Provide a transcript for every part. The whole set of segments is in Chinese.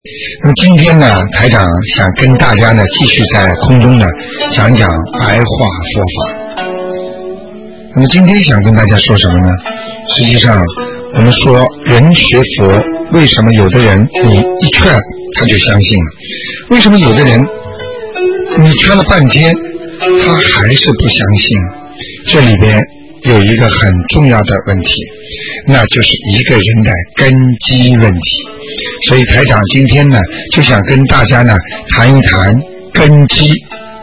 那么今天呢，台长想跟大家呢继续在空中呢讲讲白话佛法。那么今天想跟大家说什么呢？实际上我们说人学佛，为什么有的人你一劝他就相信了？为什么有的人你劝了半天他还是不相信？这里边有一个很重要的问题，那就是一个人的根基问题。所以台长今天呢就想跟大家呢谈一谈根基。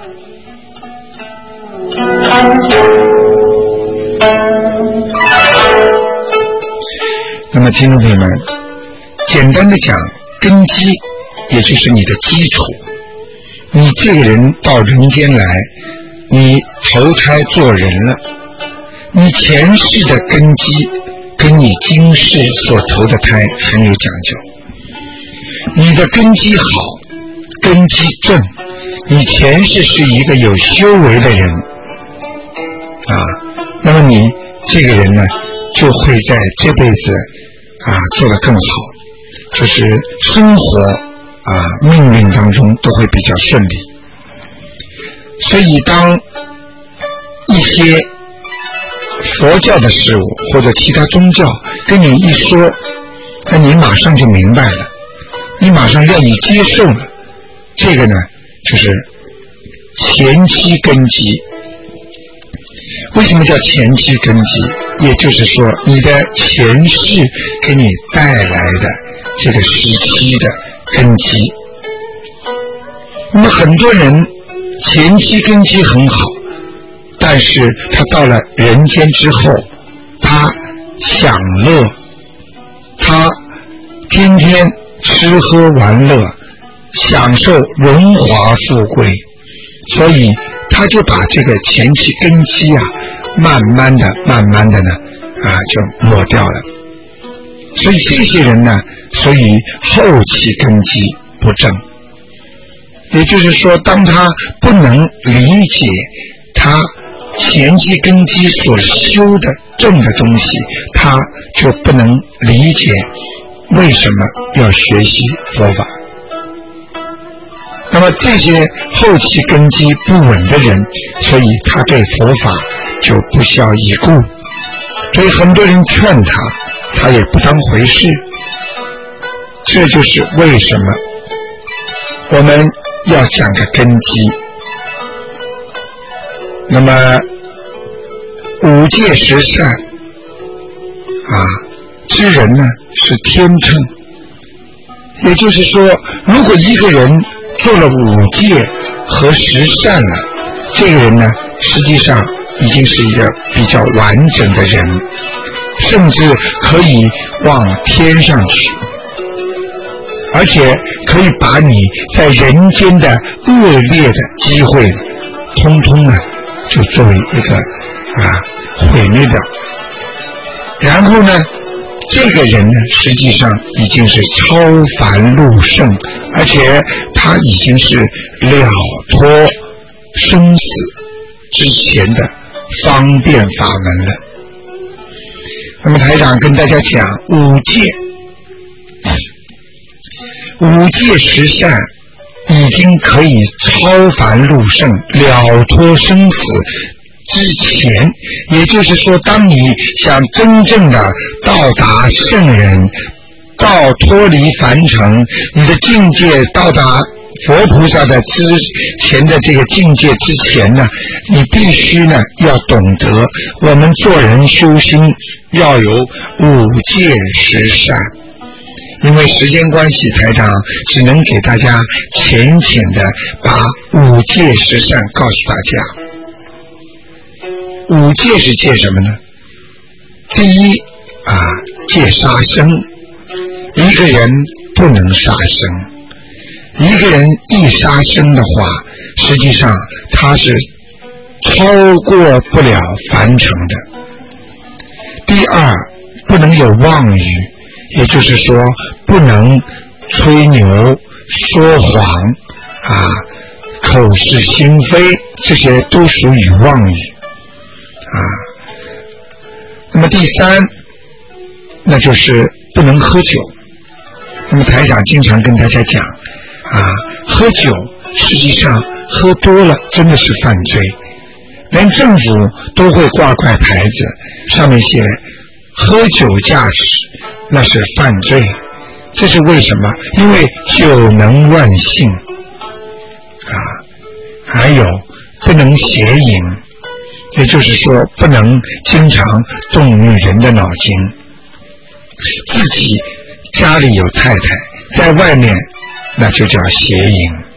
那么听众朋友们，简单的讲，根基也就是你的基础。你这个人到人间来，你投胎做人了，你前世的根基跟你今世所投的胎很有讲究。你的根基好，根基正，你前世是一个有修为的人啊，那么你这个人呢就会在这辈子做得更好，就是生活命运当中都会比较顺利。所以当一些佛教的事物或者其他宗教跟你一说，那你马上就明白了，你马上愿意接受了。这个呢就是前期根基。为什么叫前期根基？也就是说你的前世给你带来的这个时期的根基。那么很多人前期根基很好，但是他到了人间之后，他享乐，他天天吃喝玩乐，享受荣华富贵，所以他就把这个前期根基慢慢的呢就抹掉了。所以这些人呢，所以后期根基不正。也就是说，当他不能理解他前期根基所修的正的东西，他就不能理解为什么要学习佛法。那么这些后期根基不稳的人，所以他对佛法就不屑一顾，所以很多人劝他也不当回事。这就是为什么我们要讲个根基。那么五戒十善之人呢是天秤。也就是说，如果一个人做了五戒和十善了，这个人呢实际上已经是一个比较完整的人，甚至可以往天上去，而且可以把你在人间的恶劣的机会通通呢就作为一个毁灭掉。然后呢这个人呢实际上已经是超凡入圣，而且他已经是了脱生死之前的方便法门了。那么台长跟大家讲五戒十善已经可以超凡入圣，了脱生死之前，也就是说，当你想真正的到达圣人，到脱离凡尘，你的境界到达佛菩萨的之前的这个境界之前呢，你必须呢要懂得我们做人修心要有五戒十善。因为时间关系，台长只能给大家浅浅的把五戒十善告诉大家。五戒是戒什么呢？第一戒杀生，一个人不能杀生，一个人一杀生的话，实际上他是超过不了凡尘的。第二，不能有妄语，也就是说不能吹牛说谎口是心非，这些都属于妄语那么第三，那就是不能喝酒。 那么台长经常跟大家讲喝酒实际上喝多了真的是犯罪，连政府都会挂块牌子，上面写喝酒驾驶那是犯罪。这是为什么？因为酒能乱性还有不能邪淫，也就是说不能经常动女人的脑筋。自己家里有太太，在外面那就叫邪淫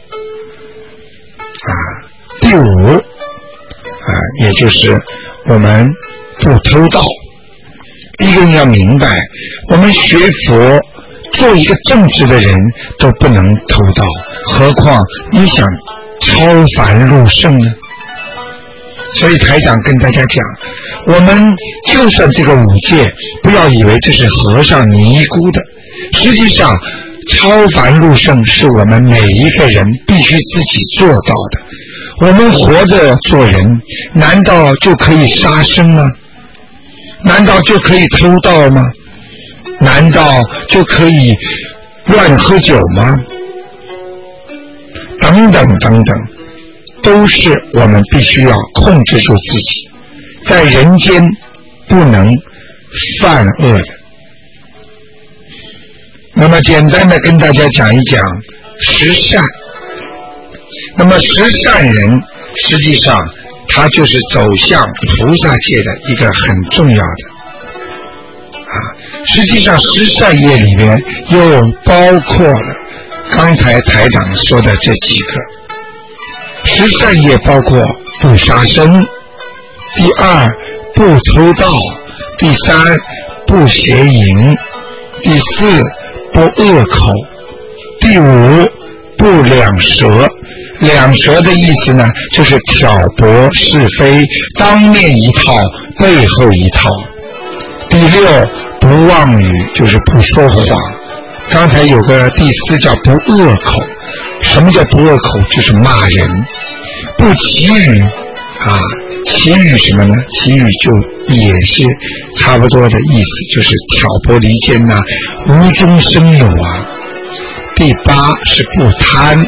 第5也就是我们不偷盗。一个人要明白，我们学佛做一个正直的人都不能偷盗，何况你想超凡入圣呢？所以台长跟大家讲，我们就算这个5戒，不要以为这是和尚尼姑的，实际上超凡入圣是我们每一个人必须自己做到的。我们活着做人，难道就可以杀生吗？难道就可以偷盗吗？难道就可以乱喝酒吗？等等等等，都是我们必须要控制住自己，在人间不能犯恶的。那么简单的跟大家讲一讲十善。那么十善人实际上他就是走向菩萨界的一个很重要的实际上十善业里面又包括了刚才台长说的这几个。十善业包括不杀生，第2不偷盗，第3不邪淫，第4不恶口，第5不两舌。两舌的意思呢，就是挑拨是非，当面一套，背后一套。第6不妄语，就是不说谎。刚才有个第4叫不恶口。什么叫不恶口？就是骂人。不绮语绮语什么呢？绮语就也是差不多的意思，就是挑拨离间无中生有第8是不贪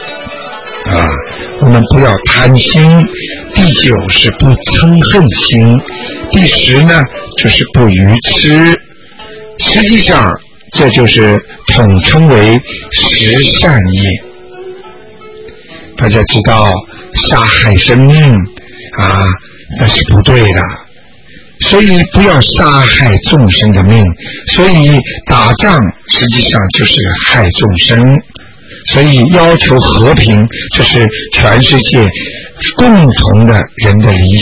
我们不要贪心。第9是不嗔恨心。第10呢就是不愚痴。实际上这就是统称为十善业。大家知道杀害生命那是不对的，所以不要杀害众生的命。所以打仗实际上就是害众生，所以要求和平，这是全世界共同的人的理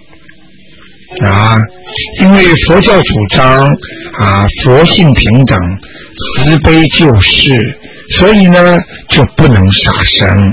想因为佛教主张佛性平等，慈悲救世，所以呢就不能杀生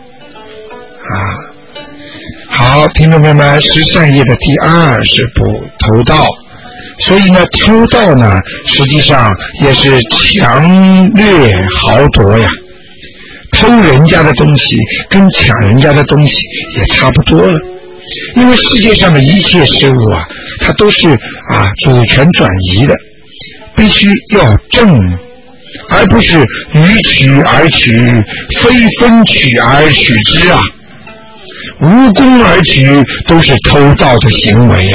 好，听众朋友们，十善业的第2是不偷盗。所以呢偷盗呢实际上也是强掠豪夺呀。偷人家的东西跟抢人家的东西也差不多了。因为世界上的一切事物它都是主权转移的，必须要正，而不是予取而取，非分取而取之无功而取都是偷盗的行为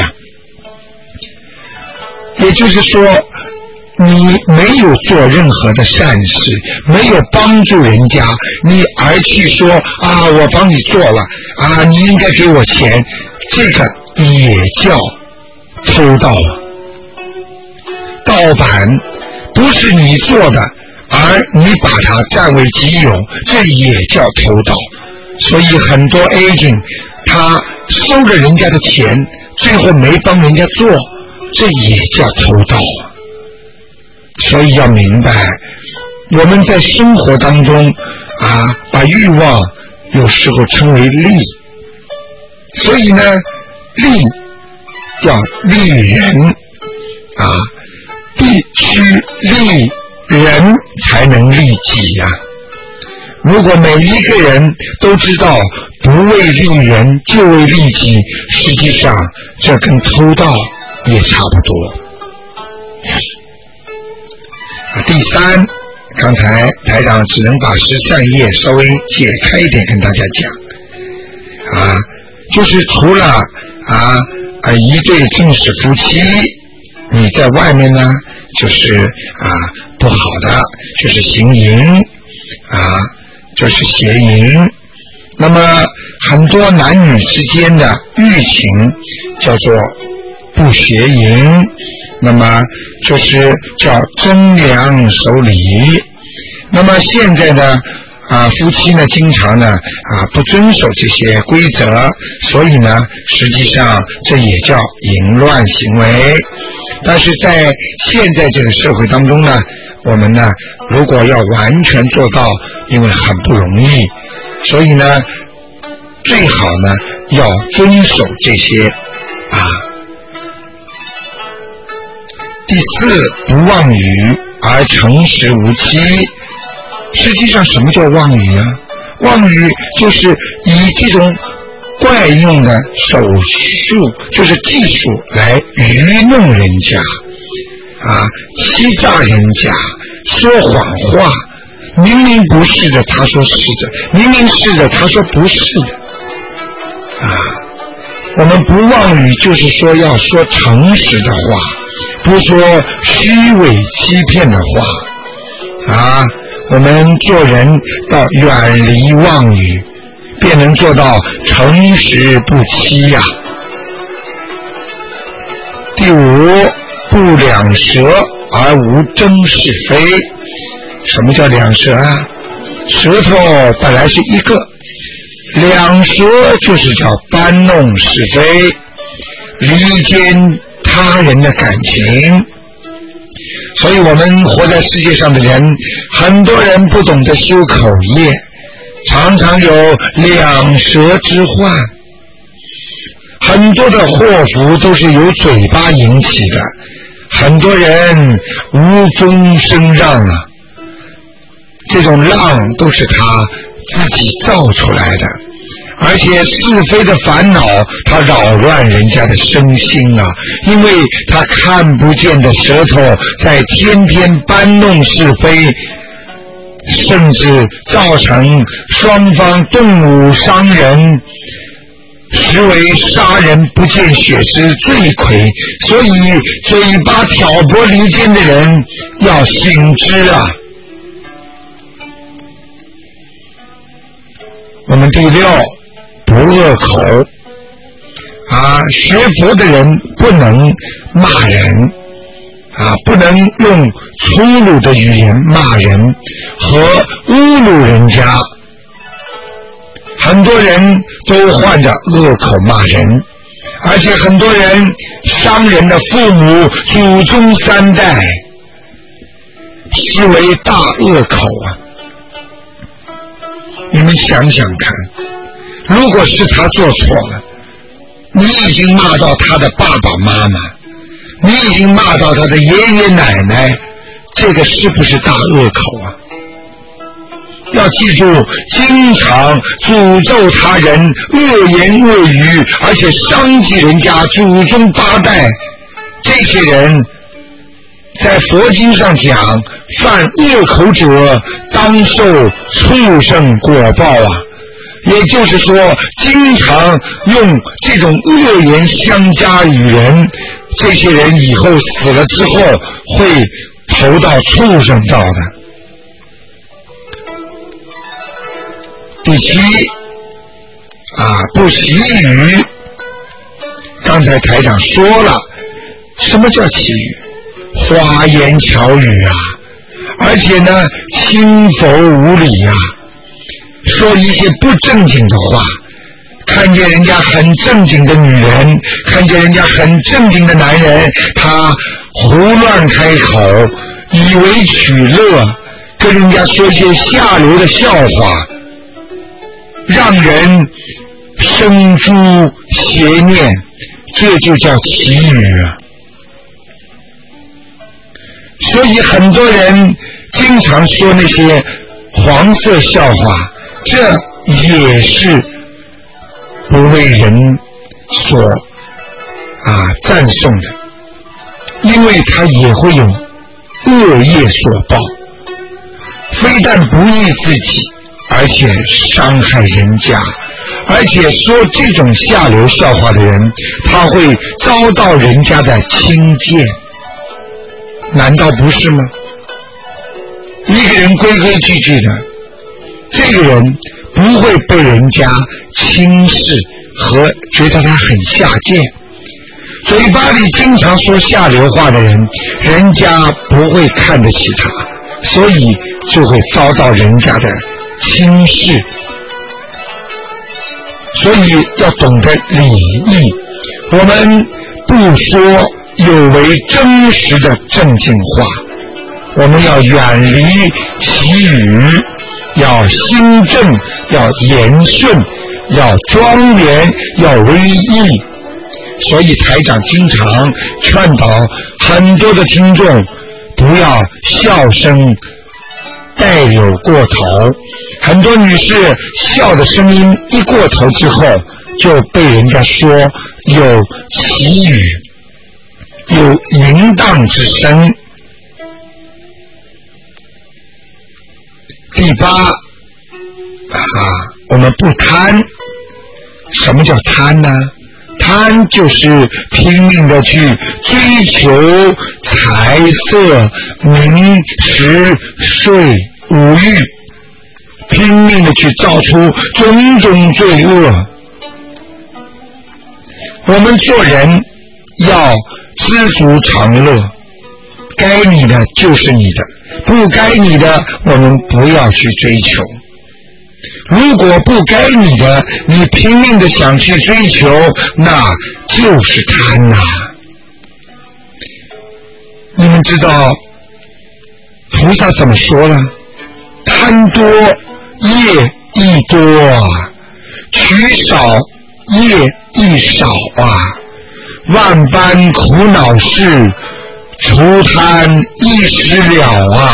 也就是说你没有做任何的善事，没有帮助人家，你而去说我帮你做了你应该给我钱，这个也叫偷盗盗版不是你做的，而你把它占为己有，这也叫偷盗。所以很多 agent 他收了人家的钱，最后没帮人家做，这也叫偷盗所以要明白，我们在生活当中把欲望有时候称为利，所以呢利要利人必须利人才能利己如果每一个人都知道不为利人就为利己，实际上这跟偷盗也差不多。第3 刚才台长只能把13页稍微解开一点跟大家讲啊，就是除了一对正式夫妻，你在外面呢就是不好的，就是行淫就是邪淫。那么很多男女之间的欲情叫做不邪淫，那么就是叫忠良守礼。那么现在呢夫妻呢经常呢不遵守这些规则，所以呢实际上这也叫淫乱行为。但是在现在这个社会当中呢，我们呢如果要完全做到，因为很不容易，所以呢最好呢要遵守这些第四，不妄语而诚实无欺。实际上什么叫妄语啊？妄语就是以这种怪用的手术，就是技术来愚弄人家欺诈人家，说谎话，明明不是的他说是的，明明是的他说不是的我们不妄语就是说要说诚实的话，不说虚伪欺骗的话我们做人要远离妄语，便能做到诚实不欺第五，不两舌而无争是非。什么叫两舌舌头本来是一个，两舌就是叫搬弄是非，离间他人的感情。所以我们活在世界上的人，很多人不懂得修口业，常常有两舌之患。很多的祸福都是由嘴巴引起的，很多人无风声浪这种浪都是他自己造出来的，而且是非的烦恼它扰乱人家的身心因为他看不见的舌头在天天搬弄是非，甚至造成双方动武伤人，实为杀人不见血之罪魁。所以嘴巴挑拨离间的人要醒之我们第六，不恶口学佛的人不能骂人不能用粗鲁的语言骂人和侮辱人家。很多人都患着恶口骂人，而且很多人伤人的父母祖宗3代，实为大恶口你们想想看，如果是他做错了，你已经骂到他的爸爸妈妈，你已经骂到他的爷爷奶奶，这个是不是大恶口要记住，经常诅咒他人，恶言恶语，而且伤及人家祖宗8代，这些人在佛经上讲，犯恶口者当受畜生果报也就是说，经常用这种恶言相加于人，这些人以后死了之后会投到畜生道的。第七不习语。刚才台长说了，什么叫绮语？花言巧语而且呢轻浮无礼说一些不正经的话，看见人家很正经的女人，看见人家很正经的男人，他胡乱开口，以为取乐，跟人家说些下流的笑话，让人生诸邪念，这就叫绮语所以很多人经常说那些黄色笑话，这也是不为人所赞颂的，因为他也会有恶业所报非但不益自己，而且伤害人家，而且说这种下流笑话的人，他会遭到人家的轻贱，难道不是吗？一个人规规矩矩的，这个人不会被人家轻视和觉得他很下贱。嘴巴里经常说下流话的人，人家不会看得起他，所以就会遭到人家的轻视。所以要懂得礼义，我们不说有违真实的正经话，我们要远离绮语，要心正，要言顺，要庄严，要威仪。所以台长经常劝导很多的听众不要笑声带有过头，很多女士笑的声音一过头之后就被人家说有绮语，有淫荡之声。第八我们不贪。什么叫贪呢？贪就是拼命的去追求财色名食睡五欲，拼命的去造出种种罪恶。我们做人要知足常乐，该你的就是你的，不该你的我们不要去追求。如果不该你的，你拼命的想去追求，那就是贪呐。你们知道菩萨怎么说呢？贪多业亦多啊，取少业亦少啊，万般苦恼事，除贪一时了啊。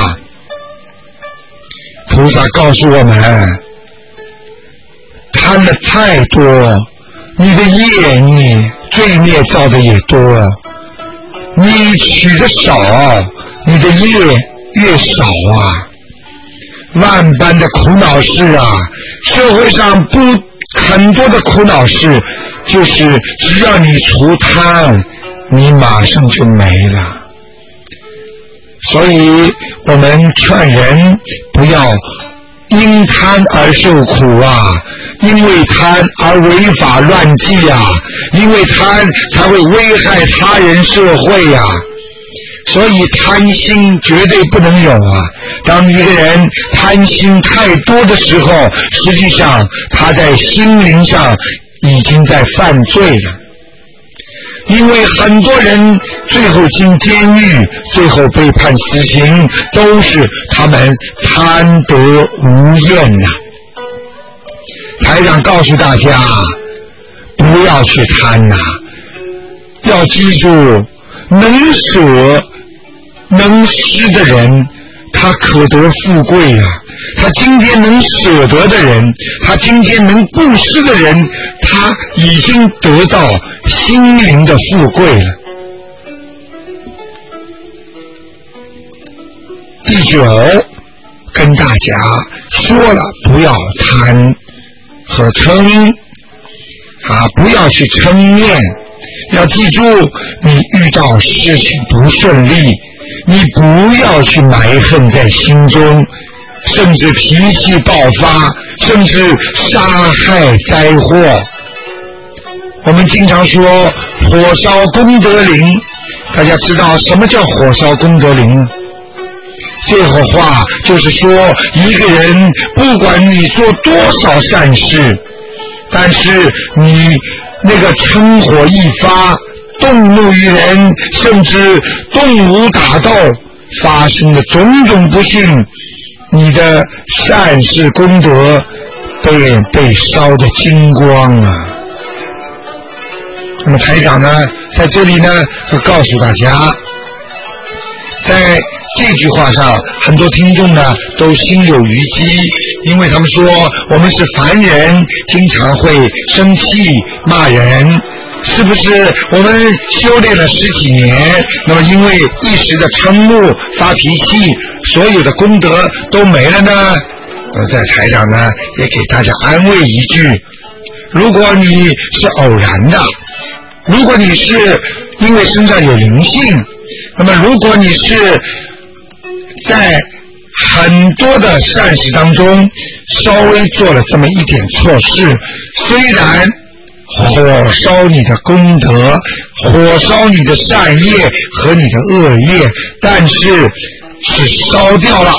菩萨告诉我们，贪的太多，你的业你罪孽造的也多，你取的少，你的业越少啊。万般的苦恼事啊，社会上很多的苦恼事，就是只要你除贪，你马上就没了。所以我们劝人不要因贪而受苦啊，因为贪而违法乱纪啊，因为贪才会危害他人社会啊。所以贪心绝对不能有啊。当一个人贪心太多的时候，实际上他在心灵上已经在犯罪了。因为很多人最后进监狱，最后被判死刑，都是他们贪得无厌呐。台长告诉大家，不要去贪呐，要记住，能舍能施的人，他可得富贵啊。他今天能舍得的人，他今天能布施的人，他已经得到心灵的富贵了。第9，跟大家说了，不要贪和嗔不要去嗔念。要记住，你遇到事情不顺利，你不要去埋恨在心中，甚至脾气爆发，甚至杀害灾祸。我们经常说火烧功德林，大家知道什么叫火烧功德林呢？这个话就是说，一个人不管你做多少善事，但是你那个嗔火一发，动怒于人，甚至动武打斗，发生的种种不幸，你的善事功德被烧得精光啊。那么台长呢，在这里呢要告诉大家，在这句话上，很多听众呢都心有余悸，因为他们说我们是凡人，经常会生气骂人， 是不是我们修炼了10几年，那么因为一时的嗔怒发脾气，所有的功德都没了呢？在台上呢也给大家安慰一句，如果你是偶然的，如果你是因为身上有灵性，那么如果你是在很多的善事当中稍微做了这么一点错事，虽然火烧你的功德，火烧你的善业和你的恶业，但是烧掉了，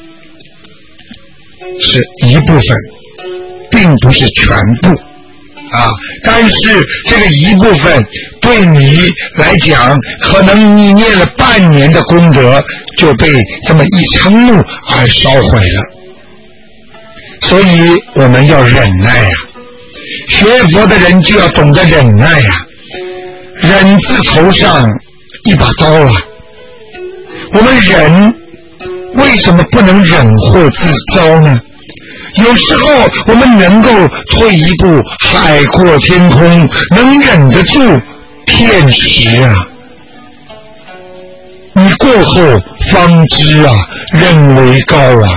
是一部分，并不是全部啊。但是这个一部分对你来讲，可能你念了半年的功德就被这么一嗔怒而烧毁了。所以我们要忍耐呀，学佛的人就要懂得忍耐呀。忍字头上一把刀啊，我们忍为什么不能忍祸自招呢？有时候我们能够退一步海阔天空，能忍得住片时啊，你过后方知啊，人为高啊。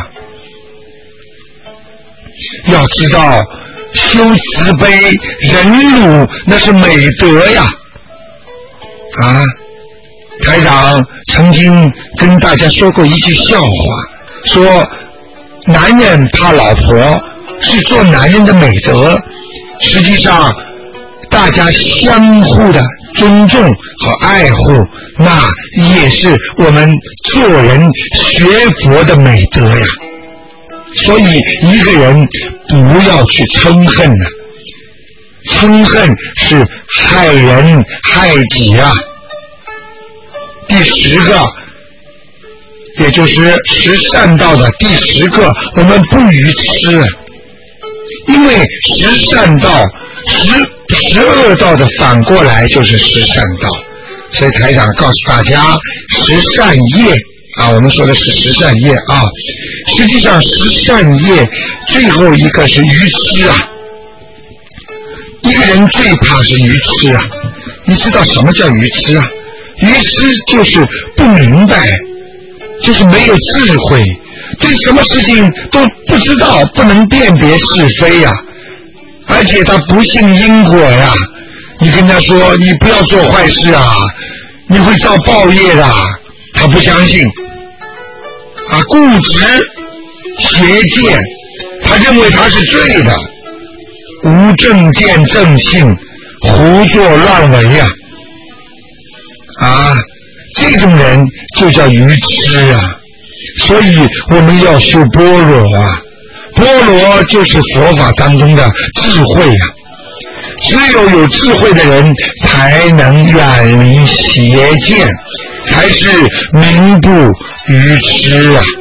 要知道修慈悲忍辱那是美德呀。啊，台长曾经跟大家说过一句笑话，说男人怕老婆是做男人的美德，实际上大家相互的尊重和爱护，那也是我们做人学佛的美德呀。所以一个人不要去嗔恨啊，嗔恨是害人害己啊。第10个，也就是10善道的第10个，我们不愚痴，因为10善道10恶道的反过来就是10善道，所以台长告诉大家10善业啊，我们说的是10善业啊，实际上10善业最后一个是愚痴啊。一个人最怕是愚痴啊，你知道什么叫愚痴啊？愚痴就是不明白，就是没有智慧，对什么事情都不知道，不能辨别是非呀，而且他不信因果呀。你跟他说你不要做坏事啊，你会遭报业的，他不相信啊，固执邪见，他认为他是对的，无正见正信，胡作乱为呀。啊，这种人就叫愚痴啊。所以我们要修般若啊，般若就是佛法当中的智慧啊。只有智慧的人才能远离邪见，才是名不愚痴啊。